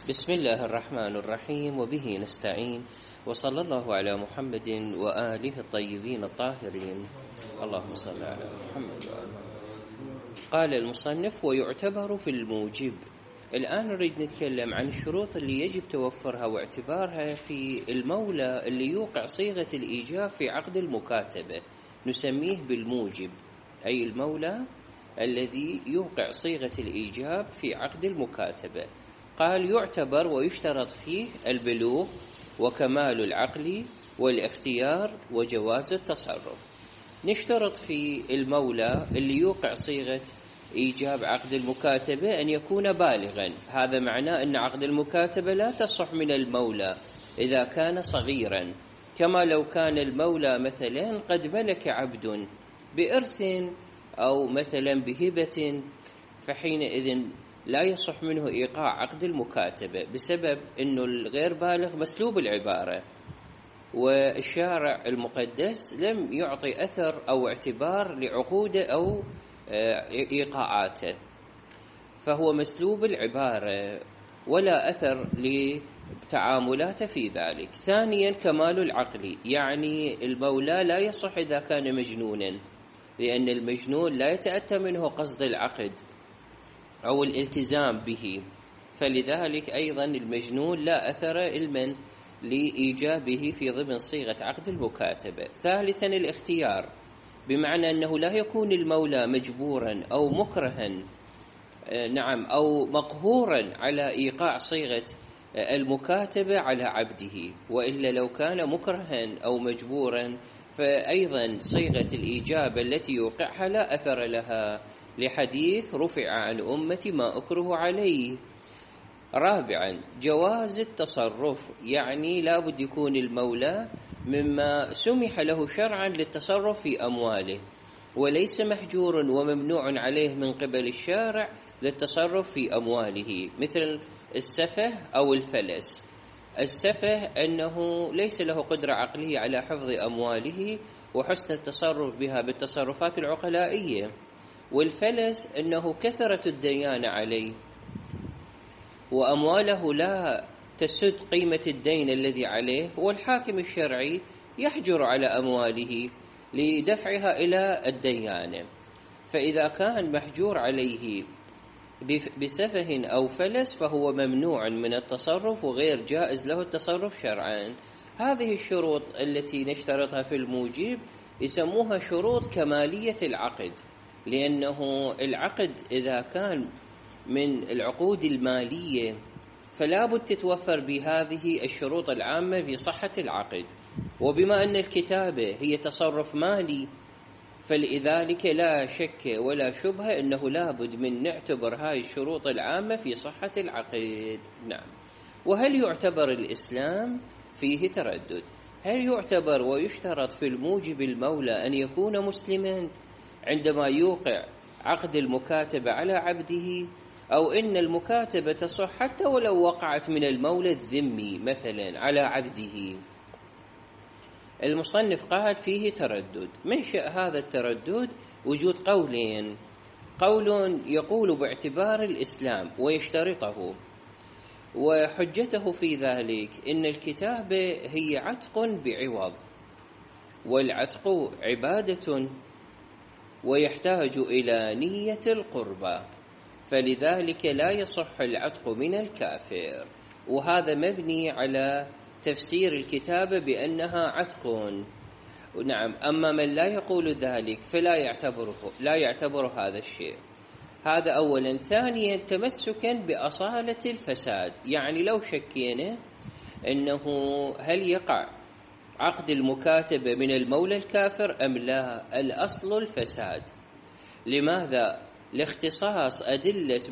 بسم الله الرحمن الرحيم، وبه نستعين، وصلى الله على محمد وآله الطيبين الطاهرين. اللهم صل على محمد وآله. قال المصنف: ويعتبر في الموجب. الآن نريد نتكلم عن الشروط اللي يجب توفرها واعتبارها في المولى اللي يوقع صيغة الإيجاب في عقد المكاتبة، نسميه بالموجب، أي المولى الذي يوقع صيغة الإيجاب في عقد المكاتبة. قال: يعتبر ويشترط فيه البلوغ وكمال العقل والاختيار وجواز التصرف. نشترط في المولى اللي يوقع صيغة إيجاب عقد المكاتبة أن يكون بالغا. هذا معناه أن عقد المكاتبة لا تصح من المولى إذا كان صغيرا، كما لو كان المولى مثلا قد ملك عبد بإرث أو مثلا بهبة، فحينئذ لا يصح منه إيقاع عقد المكاتبة بسبب أنه الغير بالغ مسلوب العبارة، والشارع المقدس لم يعطي أثر أو اعتبار لعقوده أو إيقاعاته، فهو مسلوب العبارة ولا أثر لتعاملاته في ذلك. ثانيا، كمال العقل، يعني المولى لا يصح إذا كان مجنونا، لأن المجنون لا يتأتى منه قصد العقد أو الالتزام به، فلذلك أيضا المجنون لا أثر علما لإيجابه في ضمن صيغة عقد المكاتبة. ثالثا، الاختيار، بمعنى أنه لا يكون المولى مجبورا أو مكرها أو مقهورا على إيقاع صيغة المكاتبة على عبده، وإلا لو كان مكرها أو مجبورا فأيضا صيغة الإيجاب التي يوقعها لا أثر لها، لحديث رفع عن أمتي ما أكره عليه. رابعا، جواز التصرف، يعني لا بد يكون المولى مما سمح له شرعا للتصرف في أمواله، وليس محجور وممنوع عليه من قبل الشارع للتصرف في أمواله، مثل السفه أو الفلس. السفه أنه ليس له قدرة عقلية على حفظ أمواله وحسن التصرف بها بالتصرفات العقلائية، والفلس أنه كثرة الديان عليه وأمواله لا تسد قيمة الدين الذي عليه، والحاكم الشرعي يحجر على أمواله لدفعها إلى الديانة. فإذا كان محجور عليه بسفه أو فلس فهو ممنوع من التصرف وغير جائز له التصرف شرعا. هذه الشروط التي نشترطها في الموجب يسموها شروط كمالية العقد، لأنه العقد إذا كان من العقود المالية فلا بد تتوفر بهذه الشروط العامة في صحة العقد، وبما أن الكتابة هي تصرف مالي فلذلك لا شك ولا شبهة أنه لا بد من نعتبر هاي الشروط العامة في صحة العقد. نعم. وهل يعتبر الإسلام؟ فيه تردد. هل يعتبر ويشترط في الموجب المولى أن يكون مسلما عندما يوقع عقد المكاتبة على عبده، أو إن المكاتبة تصح حتى ولو وقعت من المولى الذمي مثلا على عبده؟ المصنف قال فيه تردد. منشأ هذا التردد وجود قولين: قول يقول باعتبار الإسلام ويشترطه، وحجته في ذلك إن الكتابة هي عتق بعوض، والعتق عبادة ويحتاج إلى نية القربى، فلذلك لا يصح العتق من الكافر، وهذا مبني على تفسير الكتابة بأنها عتق. نعم. أما من لا يقول ذلك فلا يعتبر هذا الشيء. هذا أولا. ثانيا، تمسكا بأصالة الفساد، يعني لو شكينا أنه هل يقع عقد المكاتبة من المولى الكافر أم لا، الأصل الفساد. لماذا؟ لاختصاص أدلة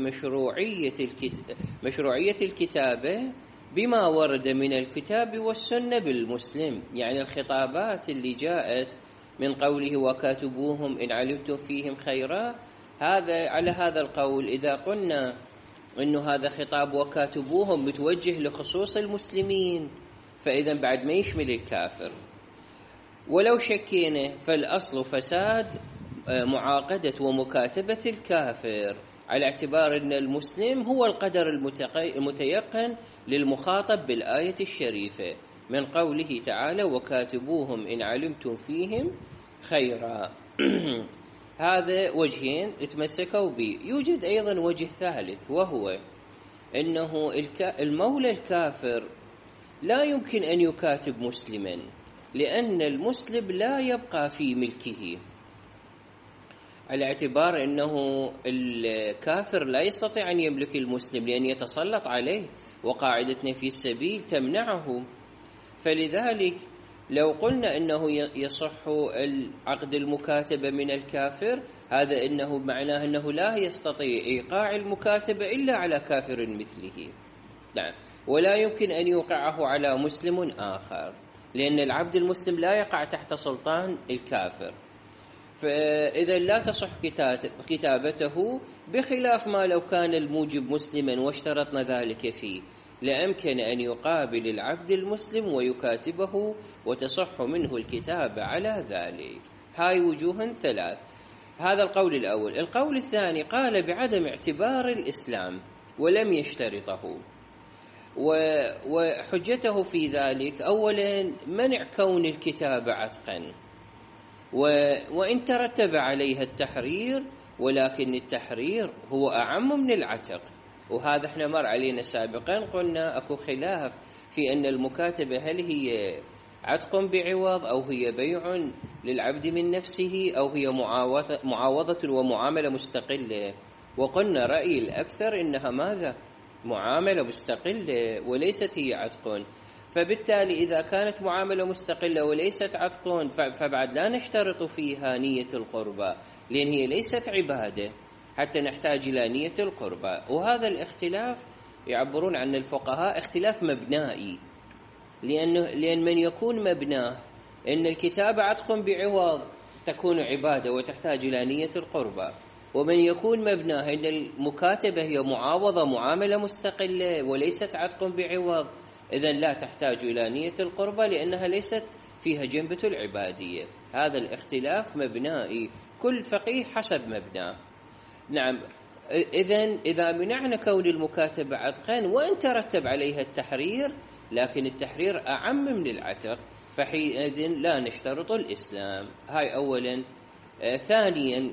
مشروعية الكتابة بما ورد من الكتاب والسنة بالمسلم، يعني الخطابات اللي جاءت من قوله وكاتبوهم إن علمتم فيهم خيرا، هذا على هذا القول إذا قلنا إنه هذا خطاب وكاتبوهم متوجه لخصوص المسلمين فإذا بعد ما يشمل الكافر. ولو شكينا فالأصل فساد معاقدة ومكاتبة الكافر على اعتبار أن المسلم هو القدر المتيقن للمخاطب بالآية الشريفة من قوله تعالى وكاتبوهم إن علمتم فيهم خيرا. هذا وجهين تمسكوا به. يوجد أيضا وجه ثالث، وهو أنه المولى الكافر لا يمكن أن يكاتب مسلما، لأن المسلم لا يبقى في ملكه، على اعتبار أنه الكافر لا يستطيع أن يملك المسلم لأن يتسلط عليه، وقاعدتنا في السبيل تمنعه. فلذلك لو قلنا أنه يصح العقد المكاتبة من الكافر، هذا إنه معناه أنه لا يستطيع إيقاع المكاتبة إلا على كافر مثله. نعم، ولا يمكن أن يوقعه على مسلم آخر، لأن العبد المسلم لا يقع تحت سلطان الكافر، فإذا لا تصح كتابته، بخلاف ما لو كان الموجب مسلما واشترطنا ذلك فيه، لأمكن أن يقابل العبد المسلم ويكاتبه وتصح منه الكتابة على ذلك. هاي وجوه ثلاث. هذا القول الأول. القول الثاني قال بعدم اعتبار الإسلام ولم يشترطه، وحجته في ذلك أولا منع كون الكتابة عتقا، وإن ترتب عليها التحرير، ولكن التحرير هو أعم من العتق. وهذا احنا مر علينا سابقا، قلنا أكو خلاف في أن المكاتبة هل هي عتق بعوض أو هي بيع للعبد من نفسه أو هي معاوضة ومعاملة مستقلة. وقلنا رأي الأكثر إنها ماذا؟ معاملة مستقلة وليست هي عتق. فبالتالي إذا كانت معاملة مستقلة وليست عتق، فبعد لا نشترط فيها نية القربة، لأن هي ليست عبادة حتى نحتاج إلى نية القربة. وهذا الاختلاف يعبرون عن الفقهاء اختلاف مبنائي، لأن من يكون مبناه أن الكتابة عتق بعوض تكون عبادة وتحتاج إلى نية القربة، ومن يكون مبناه أن المكاتبة هي معاوضة معاملة مستقلة وليست عتق بعوض، إذن لا تحتاج إلى نية القربة لأنها ليست فيها جنبة العبادية. هذا الاختلاف مبنائي، كل فقيه حسب مبناه. نعم، إذا منعنا كون المكاتبة عتقا وإن ترتب عليها التحرير، لكن التحرير أعم من العتق، فحينئذ لا نشترط الإسلام. هاي أولا. ثانيا،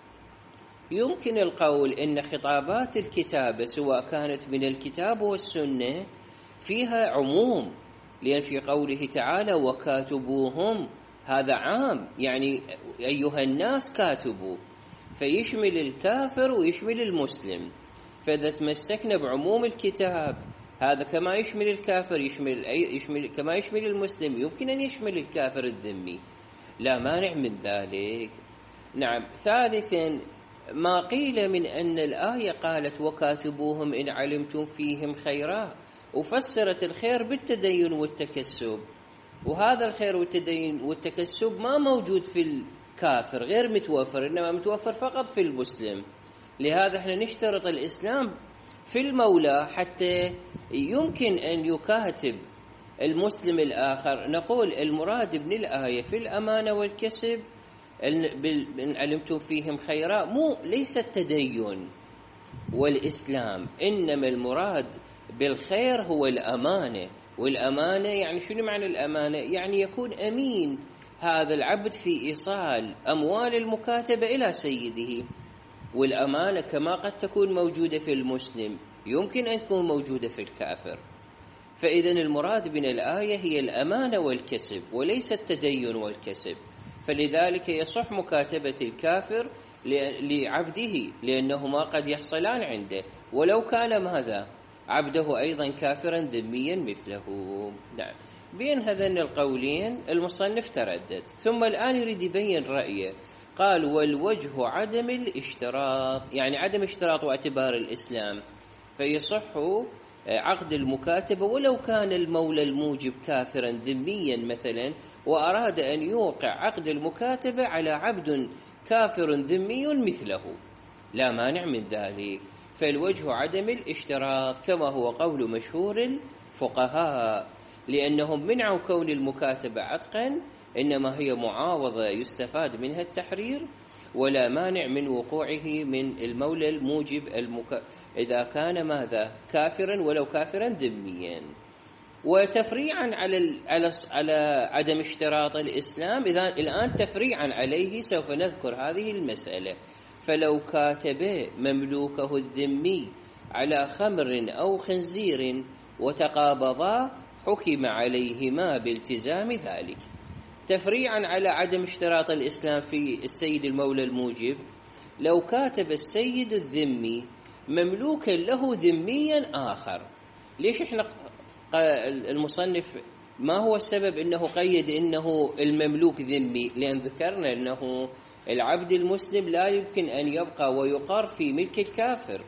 يمكن القول إن خطابات الكتابة سواء كانت من الكتاب والسنة فيها عموم، لأن في قوله تعالى وكاتبوهم هذا عام، يعني أيها الناس كاتبوا، فيشمل الكافر ويشمل المسلم. فإذا تمسكنا بعموم الكتاب، هذا كما يشمل الكافر كما يشمل المسلم، يمكن أن يشمل الكافر الذمي، لا مانع من ذلك. نعم. ثالثا، ما قيل من أن الآية قالت وكاتبوهم إن علمتم فيهم خيرا، وفسرت الخير بالتدين والتكسب، وهذا الخير والتدين والتكسب ما موجود في الكافر، غير متوفر، إنما متوفر فقط في المسلم. لهذا احنا نشترط الإسلام في المولى حتى يمكن أن يكاتب المسلم الآخر. نقول المراد من الآية في الأمانة والكسب إن علمتم فيهم خيرا ليس التدين والإسلام، إنما المراد بالخير هو الأمانة. والأمانة يعني شنو معنى الأمانة؟ يعني يكون أمين هذا العبد في إيصال أموال المكاتبة إلى سيده. والأمانة كما قد تكون موجودة في المسلم يمكن أن تكون موجودة في الكافر. فإذا المراد من الآية هي الأمانة والكسب وليس التدين والكسب. فلذلك يصح مكاتبة الكافر لعبده، لأنهما قد يحصلان عنده ولو كان ماذا؟ عبده أيضا كافرا ذميا مثله. نعم. بين هذين القولين المصنف تردد، ثم الآن يريد يبين رأيه. قال والوجه عدم الاشتراط، يعني عدم اشتراط واعتبار الإسلام، فيصح عقد المكاتبة ولو كان المولى الموجب كافرا ذميا مثلا، وأراد أن يوقع عقد المكاتبة على عبد كافر ذمي مثله، لا مانع من ذلك. فالوجه عدم الاشتراط كما هو قول مشهور الفقهاء، لأنهم منعوا كون المكاتبة عتقا، إنما هي معاوضة يستفاد منها التحرير، ولا مانع من وقوعه من المولى الموجب إذا كان ماذا كافرا ولو كافرا ذميا. وتفريعا على عدم اشتراط الإسلام، إذا الآن تفريعا عليه سوف نذكر هذه المسألة. فلو كاتب مملوكه الذمي على خمر أو خنزير وتقابضا حكم عليهما بالتزام ذلك. تفريعا على عدم اشتراط الإسلام في السيد المولى الموجب، لو كاتب السيد الذمي مملوكا له ذميا آخر. ليش احنا المصنف ما هو السبب انه قيد انه المملوك ذمي؟ لأن ذكرنا انه العبد المسلم لا يمكن أن يبقى ويقر في ملك الكافر،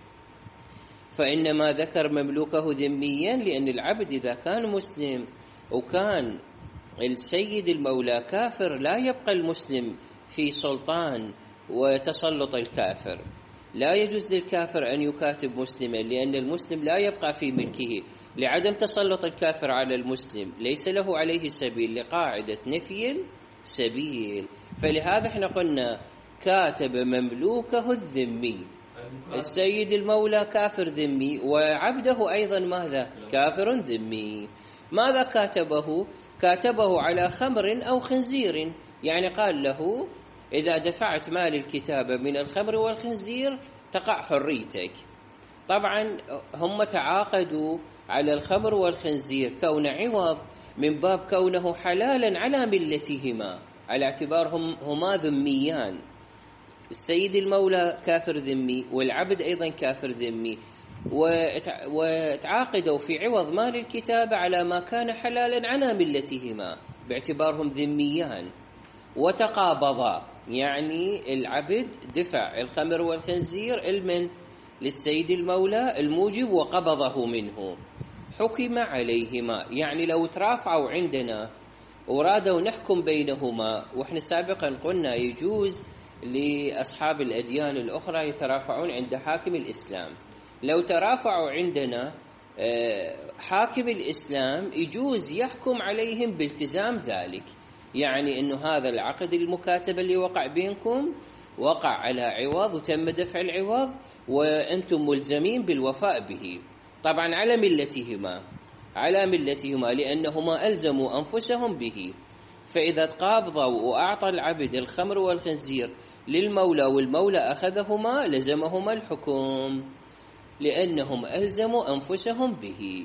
فإنما ذكر مملوكه ذميا لأن العبد إذا كان مسلم وكان السيد المولى كافر لا يبقى المسلم في سلطان وتسلط الكافر. لا يجوز للكافر أن يكاتب مسلما لأن المسلم لا يبقى في ملكه، لعدم تسلط الكافر على المسلم ليس له عليه سبيل، لقاعدة نفي السبيل. فلهذا احنا قلنا كاتب مملوكه الذمي، السيد المولى كافر ذمي وعبده أيضا ماذا؟ كافر ذمي. ماذا كاتبه؟ كاتبه على خمر أو خنزير، يعني قال له إذا دفعت مال الكتابة من الخمر والخنزير تقع حريتك. طبعا هم تعاقدوا على الخمر والخنزير كون عوض من باب كونه حلالا على ملتهما، على اعتبارهم هما ذميان، السيد المولى كافر ذمي والعبد أيضا كافر ذمي، وتعاقدوا في عوض مال الكتابة على ما كان حلالا على ملتهما باعتبارهم ذميان، وتقابضا، يعني العبد دفع الخمر والخنزير المن للسيد المولى الموجب وقبضه منه، حكم عليهما. يعني لو ترافعوا عندنا ورادوا نحكم بينهما، وإحنا سابقا قلنا يجوز لأصحاب الأديان الأخرى يترافعون عند حاكم الإسلام، لو ترافعوا عندنا حاكم الإسلام يجوز يحكم عليهم بالتزام ذلك، يعني أنه هذا العقد المكاتب اللي وقع بينكم وقع على عوض وتم دفع العوض وأنتم ملزمين بالوفاء به، طبعا على ملتهما لأنهما ألزموا أنفسهم به. فإذا تقابضوا وأعطى العبد الخمر والخنزير للمولى والمولى أخذهما لزمهما الحكم لأنهم ألزموا أنفسهم به.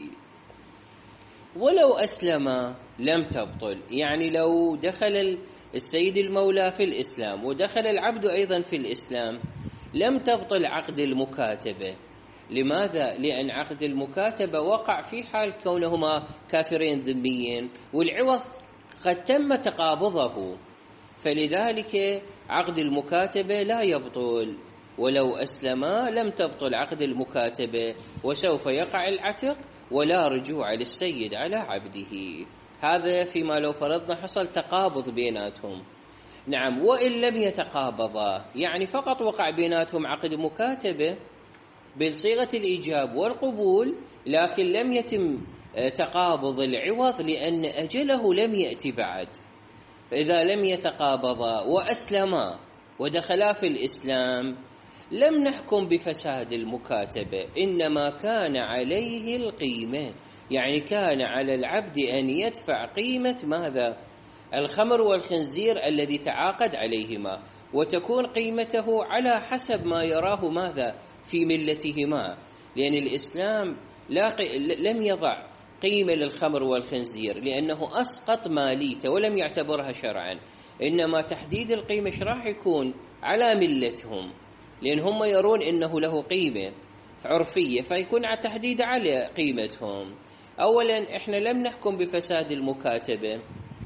ولو أسلم لم تبطل، يعني لو دخل السيد المولى في الإسلام ودخل العبد أيضا في الإسلام لم تبطل عقد المكاتبة. لماذا؟ لأن عقد المكاتبة وقع في حال كونهما كافرين ذميين والعوض قد تم تقابضه، فلذلك عقد المكاتبة لا يبطل. ولو أسلما لم تبطل عقد المكاتبة وسوف يقع العتق ولا رجوع للسيد على عبده. هذا فيما لو فرضنا حصل تقابض بيناتهم. نعم، وإن لم يتقابضا، يعني فقط وقع بيناتهم عقد مكاتبة بصيغة الإيجاب والقبول لكن لم يتم تقابض العوض لأن أجله لم يأتي بعد. فإذا لم يتقابضا وأسلما ودخلا في الإسلام لم نحكم بفساد المكاتبة، إنما كان عليه القيمة، يعني كان على العبد أن يدفع قيمة ماذا؟ الخمر والخنزير الذي تعاقد عليهما، وتكون قيمته على حسب ما يراه ماذا؟ في ملتهما، لأن الإسلام لم يضع قيمة للخمر والخنزير لأنه أسقط ماليته ولم يعتبرها شرعا، إنما تحديد القيمة راح يكون على ملتهم لأن هم يرون إنه له قيمة عرفية فيكون على تحديد على قيمتهم. أولا إحنا لم نحكم بفساد المكاتبة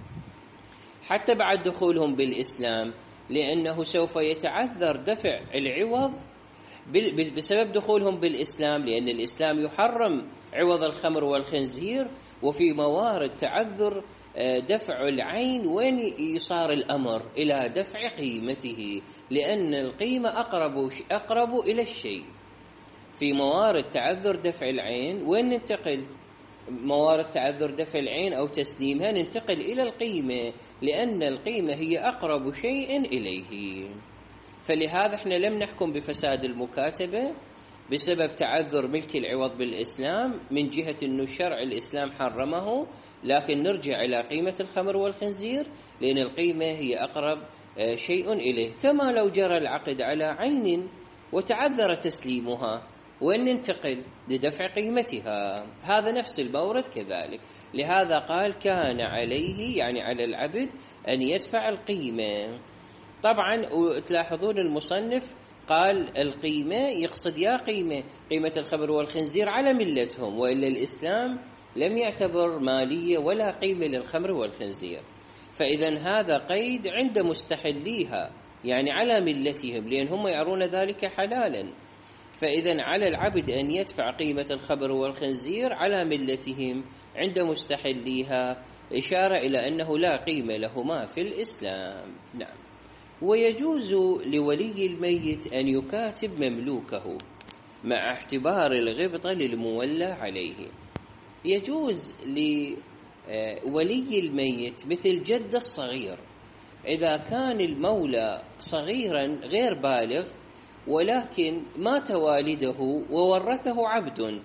حتى بعد دخولهم بالإسلام لأنه سوف يتعذر دفع العوض بسبب دخولهم بالإسلام، لأن الإسلام يحرم عوض الخمر والخنزير، وفي موارد تعذر دفع العين وين يصار الأمر إلى دفع قيمته، لأن القيمة أقرب إلى الشيء. في موارد تعذر دفع العين وين ننتقل؟ موارد تعذر دفع العين أو تسليمها ننتقل إلى القيمة، لأن القيمة هي أقرب شيء إليه. فلهذا احنا لم نحكم بفساد المكاتبة بسبب تعذر ملك العوض بالإسلام من جهة أنه الشرع الإسلام حرمه، لكن نرجع إلى قيمة الخمر والخنزير لأن القيمة هي أقرب شيء إليه. كما لو جرى العقد على عين وتعذر تسليمها وأن ننتقل لدفع قيمتها، هذا نفس المورد كذلك. لهذا قال كان عليه، يعني على العبد، أن يدفع القيمة. طبعا تلاحظون المصنف قال القيمة يقصد يا قيمة الخمر والخنزير على ملتهم، وإلا الإسلام لم يعتبر مالية ولا قيمة للخمر والخنزير. فإذا هذا قيد عند مستحليها، يعني على ملتهم، لأن هم يرون ذلك حلالا. فإذا على العبد أن يدفع قيمة الخمر والخنزير على ملتهم عند مستحليها، إشارة إلى أنه لا قيمة لهما في الإسلام. نعم. ويجوز لولي الميت أن يكاتب مملوكه مع اعتبار الغبطة للمولى عليه. يجوز لولي الميت مثل جد الصغير إذا كان المولى صغيرا غير بالغ ولكن مات والده وورثه عبد،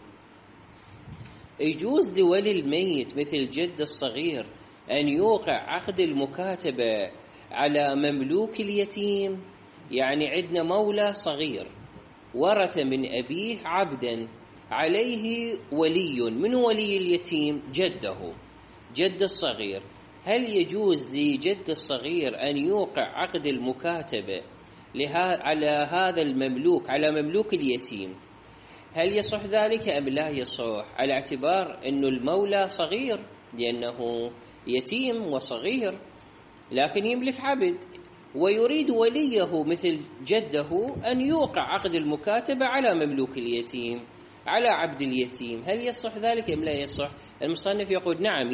يجوز لولي الميت مثل جد الصغير أن يوقع عقد المكاتبة على مملوك اليتيم. يعني عندنا مولى صغير ورث من أبيه عبدا، عليه ولي، من ولي اليتيم؟ جده، جد الصغير. هل يجوز لجد الصغير أن يوقع عقد المكاتبة على هذا المملوك، على مملوك اليتيم؟ هل يصح ذلك أم لا يصح؟ على اعتبار أن المولى صغير لأنه يتيم وصغير، لكن يملك عبد، ويريد وليه مثل جده أن يوقع عقد المكاتبة على مملوك اليتيم، على عبد اليتيم. هل يصح ذلك أم لا يصح؟ المصنف يقول نعم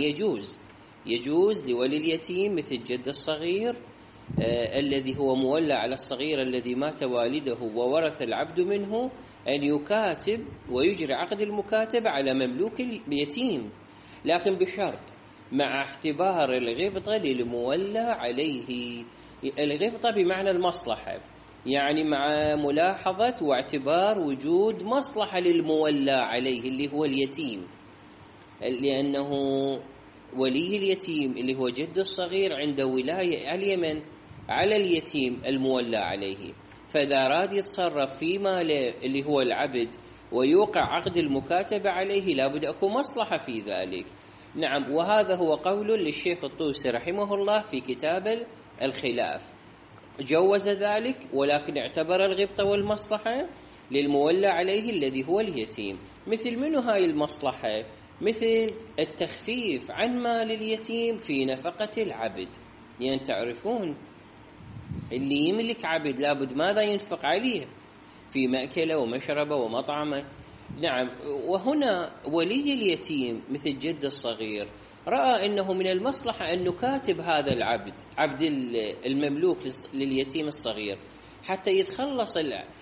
يجوز لولي اليتيم مثل جد الصغير الذي هو مولى على الصغير الذي مات والده وورث العبد منه أن يكاتب ويجري عقد المكاتبة على مملوك اليتيم، لكن بشرط مع اعتبار الغبطة للمولى عليه. الغبطة بمعنى المصلحة، يعني مع ملاحظة واعتبار وجود مصلحة للمولى عليه اللي هو اليتيم، لأنه ولي اليتيم اللي هو جد الصغير عنده ولاية على على اليتيم المولى عليه، فإذا أراد يتصرف في ماله اللي هو العبد ويوقع عقد المكاتبة عليه لابد أكون مصلحة في ذلك. نعم. وهذا هو قول للشيخ الطوسي رحمه الله في كتاب الخلاف، جوز ذلك ولكن اعتبر الغبطة والمصلحة للمولى عليه الذي هو اليتيم. مثل منه هاي المصلحة؟ مثل التخفيف عن مال اليتيم في نفقة العبد، يعني تعرفون اللي يملك عبد لابد ماذا ينفق عليه في مأكله ومشربه ومطعمه. نعم. وهنا ولي اليتيم مثل جد الصغير رأى أنه من المصلحة أن نكاتب هذا العبد، عبد المملوك لليتيم الصغير، حتى يتخلص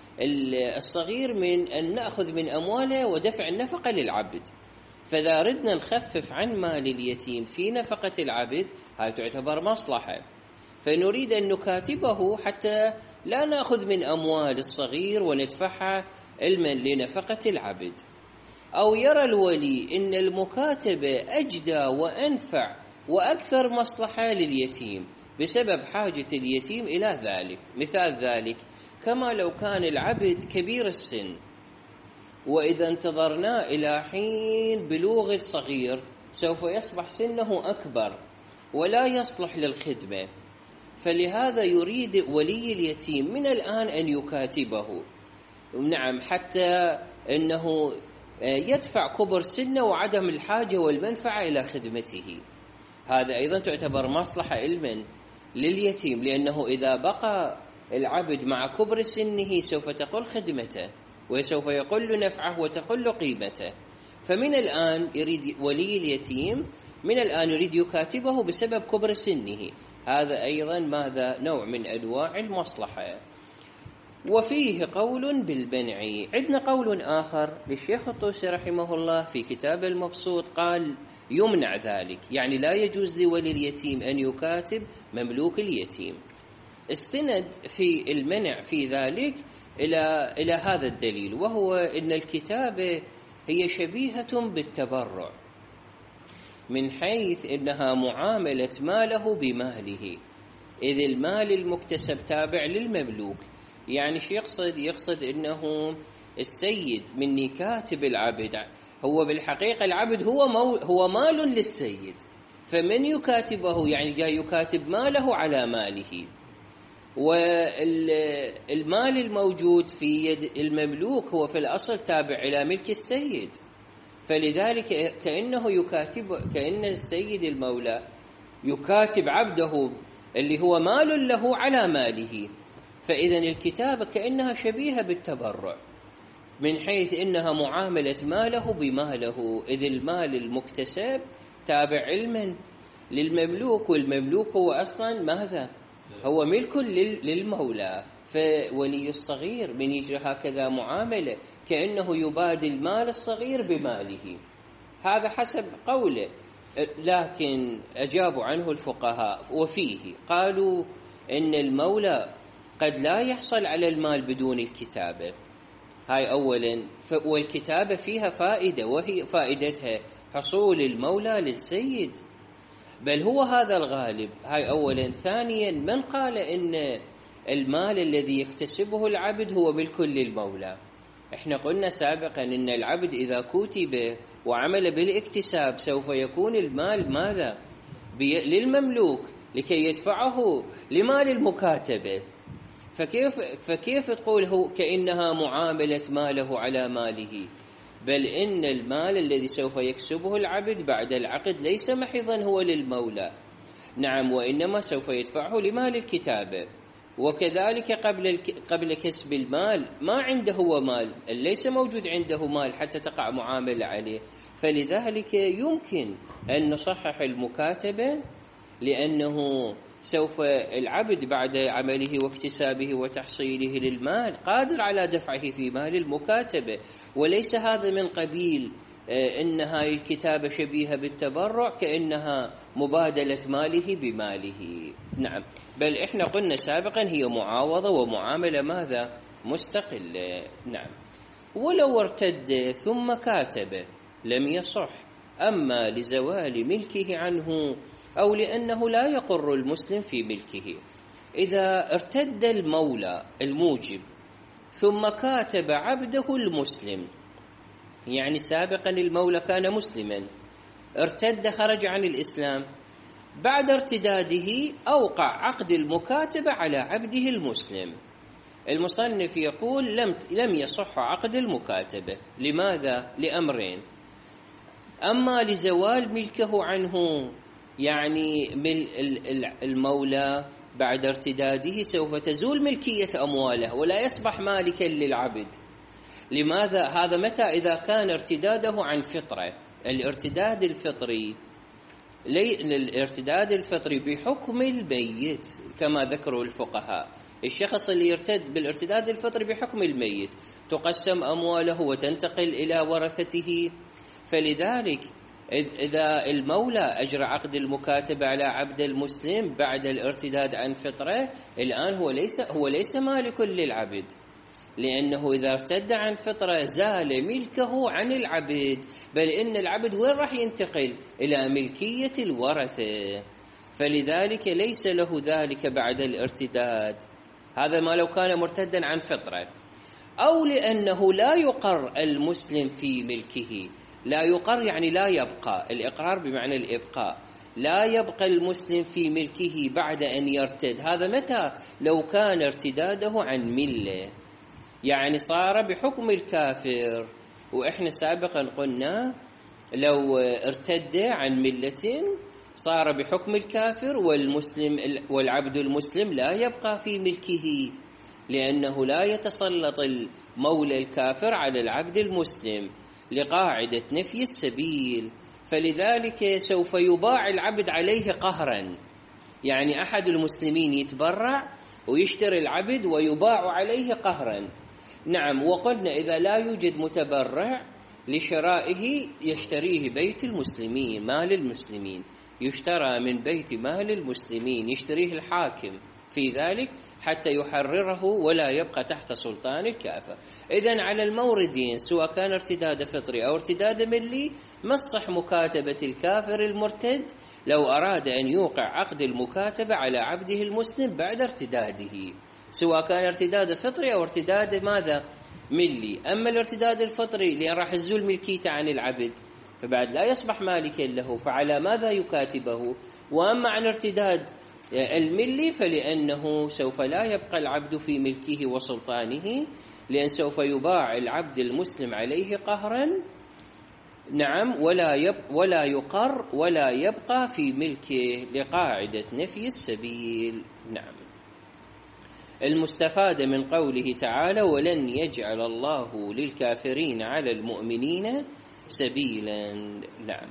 الصغير من أن نأخذ من أمواله ودفع النفقة للعبد. فإذا ردنا نخفف عن مال اليتيم في نفقة العبد هاي تعتبر مصلحة، فنريد أن نكاتبه حتى لا نأخذ من أموال الصغير وندفعها لنفقة العبد. أو يرى الولي إن المكاتبة أجدى وأنفع وأكثر مصلحة لليتيم بسبب حاجة اليتيم إلى ذلك. مثال ذلك كما لو كان العبد كبير السن، وإذا انتظرنا إلى حين بلوغ الصغير سوف يصبح سنه أكبر ولا يصلح للخدمة، فلهذا يريد ولي اليتيم من الآن أن يكاتبه. نعم. حتى أنه يدفع كبر سنه وعدم الحاجة والمنفعة إلى خدمته. هذا أيضا تعتبر مصلحة علما لليتيم، لأنه إذا بقى العبد مع كبر سنه سوف تقل خدمته وسوف يقل نفعه وتقل قيمته. فمن الآن يريد ولي اليتيم من الآن يريد يكاتبه بسبب كبر سنه. هذا أيضا ماذا؟ نوع من أنواع المصلحة. وفيه قول بالبنع. عندنا قول آخر للشيخ الطوسي رحمه الله في كتاب المبسوط، قال يمنع ذلك، يعني لا يجوز لولي اليتيم أن يكاتب مملوك اليتيم. استند في المنع في ذلك إلى هذا الدليل، وهو أن الكتابة هي شبيهة بالتبرع من حيث أنها معاملة ماله بماله، إذ المال المكتسب تابع للمملوك. يعني شو يقصد أنه السيد مني كاتب العبد، هو بالحقيقة العبد هو مال للسيد، فمن يكاتبه يعني جاي يكاتب ماله على ماله، والمال الموجود في يد المملوك هو في الأصل تابع إلى ملك السيد، فلذلك كأن السيد المولى يكاتب عبده اللي هو مال له على ماله. فإذا الكتابة كأنها شبيهة بالتبرع من حيث إنها معاملة ماله بماله، إذ المال المكتسب تابع علما للمملوك، والمملوك هو أصلا ماذا؟ هو ملك للمولى. فولي الصغير من يجري هكذا معاملة كأنه يبادل مال الصغير بماله، هذا حسب قوله. لكن أجابوا عنه الفقهاء وفيه قالوا إن المولى قد لا يحصل على المال بدون الكتابة، هاي أولا، والكتابة فيها فائدة، وهي فائدتها حصول المولى للسيد، بل هو هذا الغالب، هاي أولا. ثانيا، من قال إن المال الذي يكتسبه العبد هو ملك للمولى؟ احنا قلنا سابقا إن العبد إذا كتب وعمل بالاكتساب سوف يكون المال ماذا؟ للمملوك لكي يدفعه لمال المكاتبة. فكيف تقول هو كأنها معاملة ماله على ماله؟ بل إن المال الذي سوف يكسبه العبد بعد العقد ليس محضا هو للمولى، نعم، وإنما سوف يدفعه لمال الكتابة. وكذلك قبل كسب المال ما عنده هو مال، ليس موجود عنده مال حتى تقع معاملة عليه، فلذلك يمكن أن نصحح المكاتبة، لأنه سوف العبد بعد عمله واكتسابه وتحصيله للمال قادر على دفعه في مال المكاتبة، وليس هذا من قبيل إن هاي الكتابة شبيهة بالتبرع كأنها مبادلة ماله بماله، نعم، بل إحنا قلنا سابقا هي معاوضة ومعاملة ماذا؟ مستقلة، نعم. ولو ارتد ثم كاتب لم يصح، أما لزوال ملكه عنه أو لأنه لا يقر المسلم في ملكه. إذا ارتد المولى الموجب ثم كاتب عبده المسلم، يعني سابقا المولى كان مسلما، ارتد خرج عن الإسلام، بعد ارتداده أوقع عقد المكاتبة على عبده المسلم. المصنف يقول لم يصح عقد المكاتبة. لماذا؟ لأمرين: أما لزوال ملكه عنه، يعني من المولى بعد ارتداده سوف تزول ملكية أمواله ولا يصبح مالكا للعبد. لماذا؟ هذا متى؟ إذا كان ارتداده عن فطرة. الارتداد الفطري بحكم الميت كما ذكروا الفقهاء. الشخص اللي يرتد بالارتداد الفطري بحكم الميت تقسم أمواله وتنتقل إلى ورثته. فلذلك إذا المولى أجرى عقد المكاتبة على عبد المسلم بعد الارتداد عن فطرة، الآن هو ليس مالك للعبد، لأنه إذا ارتد عن فطرة زال ملكه عن العبد، بل إن العبد وين راح ينتقل؟ إلى ملكية الورثة، فلذلك ليس له ذلك بعد الارتداد. هذا ما لو كان مرتدا عن فطرة. أو لأنه لا يقر المسلم في ملكه. لا يقر يعني لا يبقى، الإقرار بمعنى الإبقاء، لا يبقى المسلم في ملكه بعد أن يرتد. هذا متى؟ لو كان ارتداده عن ملة، يعني صار بحكم الكافر. وإحنا سابقا قلنا لو ارتد عن ملة صار بحكم الكافر، والعبد المسلم لا يبقى في ملكه، لأنه لا يتسلط المولى الكافر على العبد المسلم لقاعدة نفي السبيل. فلذلك سوف يباع العبد عليه قهرا، يعني أحد المسلمين يتبرع ويشتري العبد ويباع عليه قهرا، نعم. وقلنا إذا لا يوجد متبرع لشرائه يشتريه بيت المسلمين، مال المسلمين يشترى من بيت مال المسلمين، يشتريه الحاكم في ذلك حتى يحرره ولا يبقى تحت سلطان الكافر. إذن على الموردين سواء كان ارتداد فطري أو ارتداد ملي مصح مكاتبة الكافر المرتد لو أراد أن يوقع عقد المكاتبة على عبده المسلم بعد ارتداده، سواء كان ارتداد فطري أو ارتداد ماذا؟ ملي. أما الارتداد الفطري اللي راح يزول ملكيته عن العبد فبعد لا يصبح مالكا له، فعلى ماذا يكاتبه؟ وأما عن ارتداد الملي فلأنه سوف لا يبقى العبد في ملكه وسلطانه، لأن سوف يباع العبد المسلم عليه قهرا، نعم، ولا يقر ولا يبقى في ملكه لقاعدة نفي السبيل. نعم. المستفاد من قوله تعالى ولن يجعل الله للكافرين على المؤمنين سبيلا. نعم.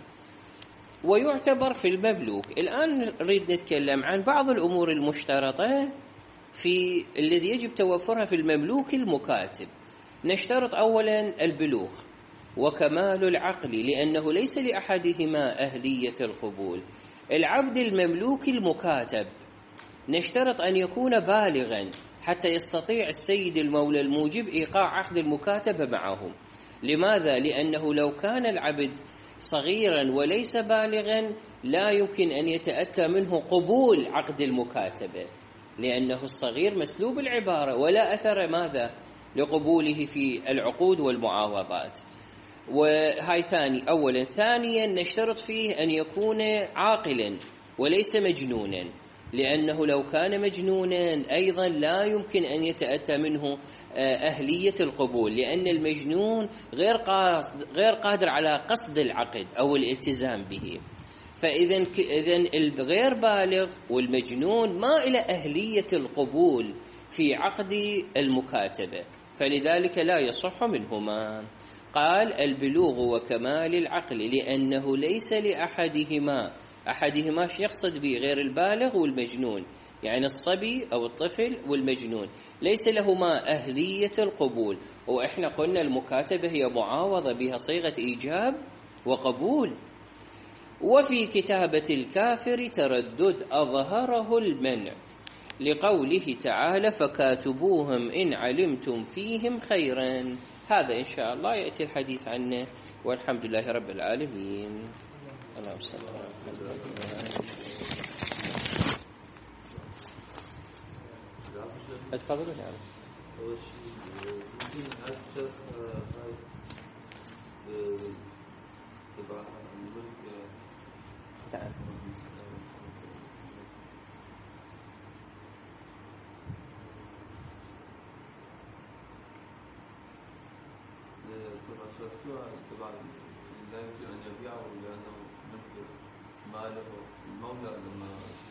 ويعتبر في المملوك. الآن نريد نتكلم عن بعض الأمور المشترطة في الذي يجب توفرها في المملوك المكاتب. نشترط أولا البلوغ وكمال العقل، لأنه ليس لأحدهما أهلية القبول. العبد المملوك المكاتب نشترط أن يكون بالغا حتى يستطيع السيد المولى الموجب إيقاع عقد المكاتبة معهم. لماذا؟ لأنه لو كان العبد صغيرا وليس بالغا لا يمكن أن يتأتى منه قبول عقد المكاتبة، لأنه الصغير مسلوب العبارة ولا أثر ماذا لقبوله في العقود والمعاوضات. وهاي أولا. ثانيا نشترط فيه أن يكون عاقلا وليس مجنونا، لأنه لو كان مجنونا أيضا لا يمكن أن يتأتى منه أهلية القبول، لأن المجنون غير قادر على قصد العقد أو الالتزام به. فإذا الغير بالغ والمجنون ما إلى أهلية القبول في عقد المكاتبة، فلذلك لا يصح منهما. قال البلوغ وكمال العقل، لأنه ليس لأحدهما يقصد به غير البالغ والمجنون، يعني الصبي أو الطفل والمجنون ليس لهما أهلية القبول. وإحنا قلنا المكاتبة هي معاوضة بها صيغة إيجاب وقبول. وفي كتابة الكافر تردد أظهره المنع، لقوله تعالى فكاتبوهم إن علمتم فيهم خيرا. هذا إن شاء الله يأتي الحديث عنه، والحمد لله رب العالمين. اللهم صل على محمد. اتفضل. نعم. أول شيء ممكن هذا الشرط تبع الملك. نعم. تبع شرطها تبع لا يمكن أن يبيعه لأنه ملك ماله المولى لما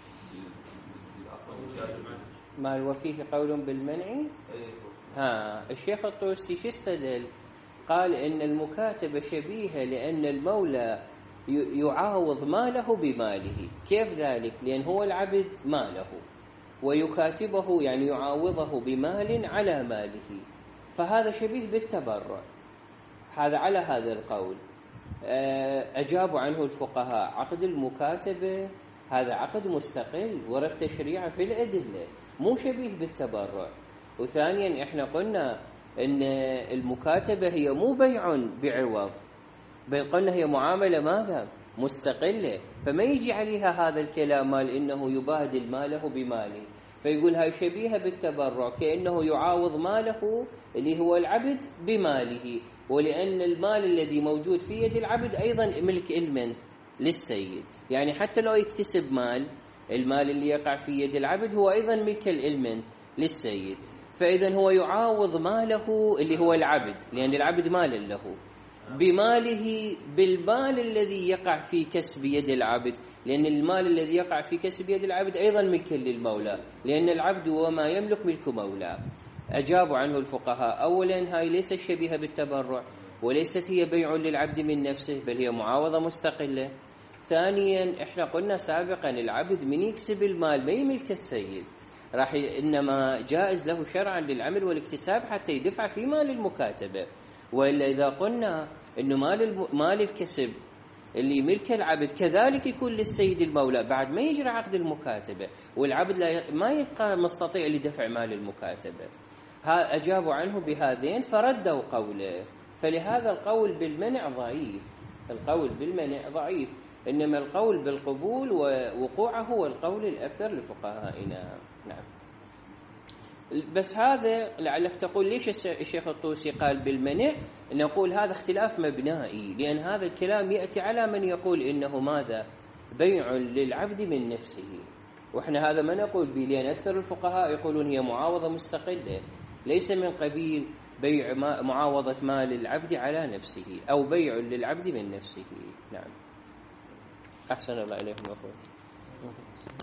ما وفيه قول بالمنع. الشيخ الطوسي شو استدل؟ قال إن المكاتبة شبيهة لأن المولى يعاوض ماله بماله. كيف ذلك؟ لأن هو العبد ماله ويكاتبه يعني يعاوضه بمال على ماله، فهذا شبيه بالتبرع. هذا على هذا القول أجابوا عنه الفقهاء. عقد المكاتبة هذا عقد مستقل ورد تشريعه في الأدلة، مو شبيه بالتبرع. وثانيا احنا قلنا ان المكاتبة هي مو بيع بعوض، بل قلنا هي معاملة ماذا؟ مستقلة، فما يجي عليها هذا الكلام مال انه يبادل ماله بماله، فيقول هاي شبيهة بالتبرع كأنه يعاوض ماله اللي هو العبد بماله، ولأن المال الذي موجود في يد العبد أيضا ملك المن للسيد، يعني حتى لو يكتسب المال اللي يقع في يد العبد هو أيضا ملك المن للسيد. فإذا هو يعاوض ماله اللي هو العبد، لأن العبد مال له، بماله بالمال الذي يقع في كسب يد العبد، لأن المال الذي يقع في كسب يد العبد أيضا ملك للمولى، لأن العبد وما يملك ملك مولاه. أجابوا عنه الفقهاء أولا هاي ليست شبيهة بالتبرع، وليست هي بيع للعبد من نفسه، بل هي معاوضة مستقلة. ثانيا احنا قلنا سابقا العبد من يكسب المال ما يملك السيد، إنما جائز له شرعا للعمل والاكتساب حتى يدفع في مال المكاتبة. وإلا إذا قلنا إنه مال الكسب اللي ملك العبد كذلك يكون للسيد المولى بعد ما يجري عقد المكاتبة، والعبد ما يبقى مستطيع لدفع مال المكاتبة. أجابوا عنه بهذين فردوا قوله. فلهذا القول بالمنع ضعيف، القول بالمنع ضعيف، إنما القول بالقبول ووقوعه هو القول الأكثر لفقهائنا. نعم. بس هذا لعلك تقول ليش الشيخ الطوسي قال بالمنع؟ نقول هذا اختلاف مبنائي، لأن هذا الكلام يأتي على من يقول إنه ماذا؟ بيع للعبد من نفسه، وإحنا هذا ما نقول به، لأن أكثر الفقهاء يقولون هي معاوضة مستقلة، ليس من قبيل بيع معاوضة مال العبد على نفسه أو بيع للعبد من نفسه. نعم. أحسن الله إليكم أخوتي.